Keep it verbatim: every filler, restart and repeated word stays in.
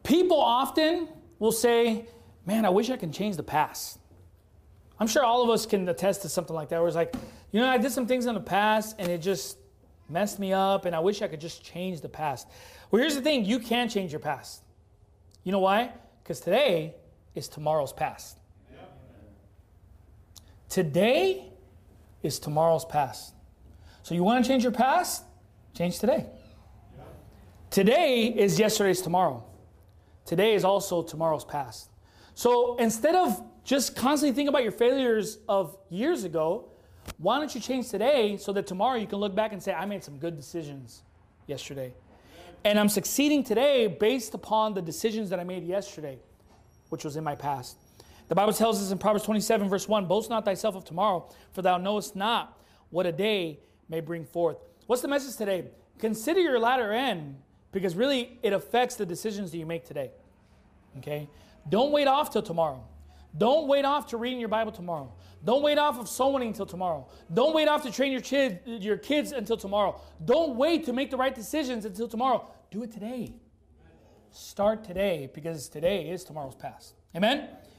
People often will say, man, I wish I could change the past. I'm sure all of us can attest to something like that, where it's like, you know, I did some things in the past and it just messed me up and I wish I could just change the past. Well, here's the thing. You can change your past. You know why? Because today is tomorrow's past. Yep. Today is tomorrow's past. So you want to change your past? Change today. Yep. Today is yesterday's tomorrow. Today is also tomorrow's past. So instead of just constantly thinking about your failures of years ago, why don't you change today so that tomorrow you can look back and say, I made some good decisions yesterday. And I'm succeeding today based upon the decisions that I made yesterday, which was in my past. The Bible tells us in Proverbs twenty-seven, verse one, boast not thyself of tomorrow, for thou knowest not what a day may bring forth. What's the message today? Consider your latter end, because really it affects the decisions that you make today. Okay? Don't wait off till tomorrow. Don't wait off to reading your Bible tomorrow. Don't wait off of sowing until tomorrow. Don't wait off to train your, kid, your kids until tomorrow. Don't wait to make the right decisions until tomorrow. Do it today. Start today, because today is tomorrow's past. Amen?